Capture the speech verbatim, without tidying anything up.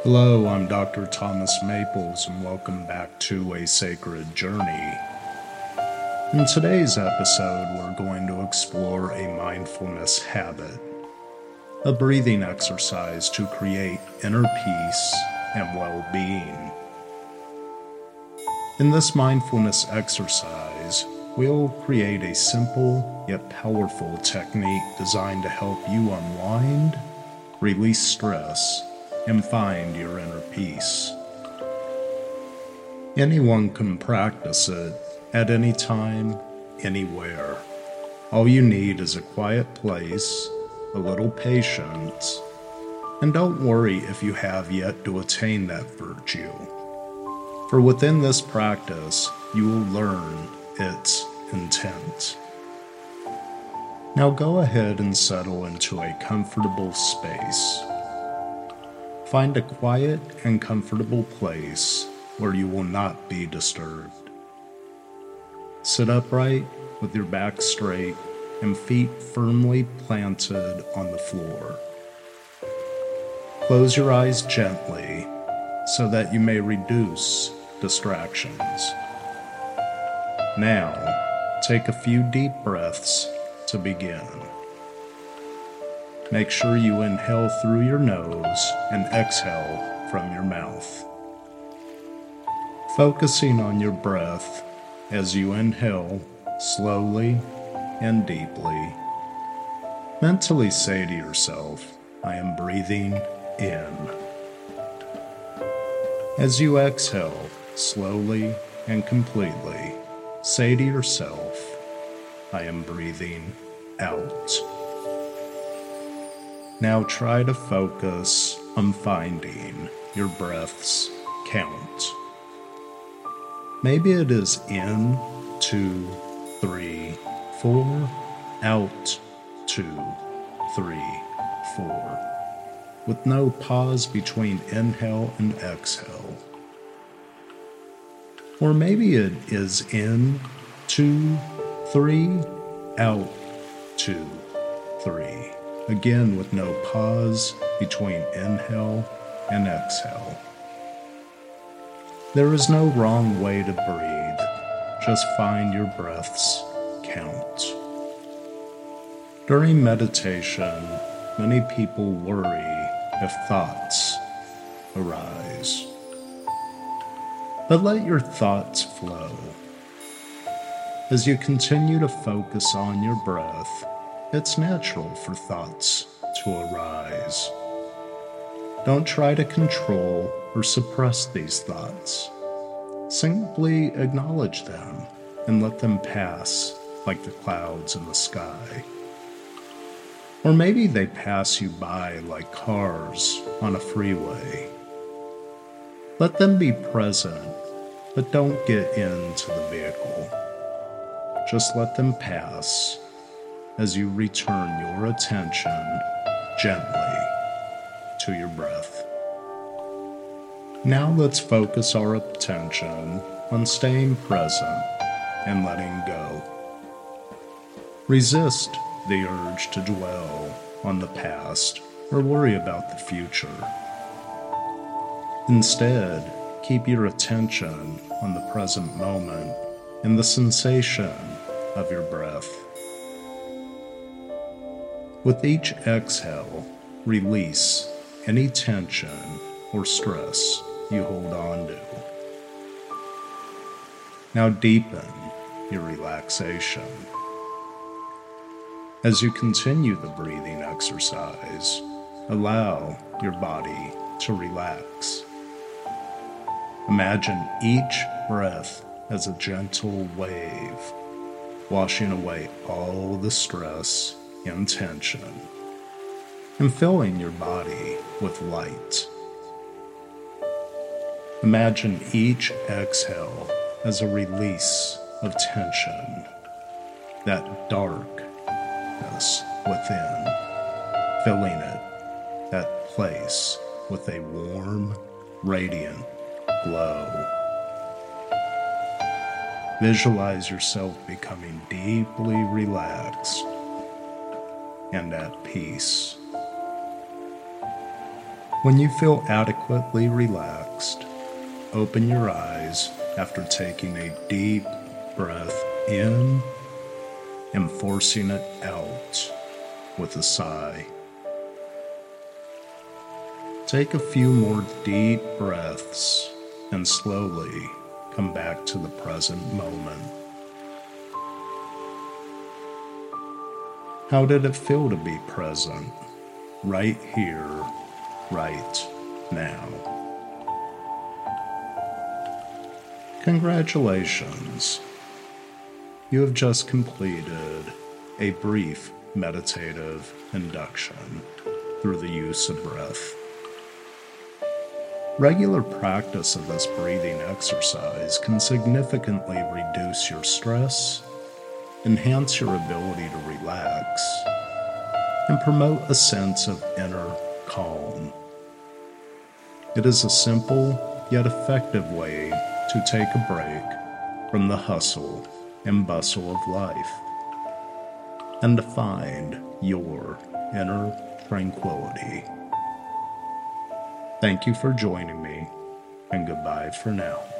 Hello, I'm Doctor Thomas Maples, and welcome back to A Sacred Journey. In today's episode, we're going to explore a mindfulness habit, a breathing exercise to create inner peace and well-being. In this mindfulness exercise, we'll create a simple yet powerful technique designed to help you unwind, release stress, and find your inner peace. Anyone can practice it at any time, anywhere. All you need is a quiet place, a little patience, and don't worry if you have yet to attain that virtue. For within this practice, you will learn its intent. Now go ahead and settle into a comfortable space. Find a quiet and comfortable place where you will not be disturbed. Sit upright with your back straight and feet firmly planted on the floor. Close your eyes gently so that you may reduce distractions. Now, take a few deep breaths to begin. Make sure you inhale through your nose and exhale from your mouth. Focusing on your breath as you inhale slowly and deeply. Mentally say to yourself, I am breathing in. As you exhale slowly and completely, say to yourself, I am breathing out. Now try to focus on finding your breath's count. Maybe it is in, two, three, four, out, two, three, four, with no pause between inhale and exhale. Or maybe it is in, two, three, out, two, three. Again, with no pause between inhale and exhale. There is no wrong way to breathe. Just find your breath's count. During meditation, many people worry if thoughts arise. But let your thoughts flow. As you continue to focus on your breath, it's natural for thoughts to arise. Don't try to control or suppress these thoughts. Simply acknowledge them and let them pass like the clouds in the sky. Or maybe they pass you by like cars on a freeway. Let them be present, but don't get into the vehicle. Just let them pass as you return your attention gently to your breath. Now let's focus our attention on staying present and letting go. Resist the urge to dwell on the past or worry about the future. Instead, keep your attention on the present moment and the sensation of your breath. With each exhale, release any tension or stress you hold on to. Now deepen your relaxation. As you continue the breathing exercise, allow your body to relax. Imagine each breath as a gentle wave, washing away all the stress and tension, and filling your body with light. Imagine each exhale as a release of tension, that darkness within, filling it, that place, with a warm, radiant glow. Visualize yourself becoming deeply relaxed and at peace. When you feel adequately relaxed, open your eyes after taking a deep breath in and forcing it out with a sigh. Take a few more deep breaths and slowly come back to the present moment. How did it feel to be present, right here, right now? Congratulations. You have just completed a brief meditative induction through the use of breath. Regular practice of this breathing exercise can significantly reduce your stress, enhance your ability to relax, and promote a sense of inner calm. It is a simple yet effective way to take a break from the hustle and bustle of life and to find your inner tranquility. Thank you for joining me, and goodbye for now.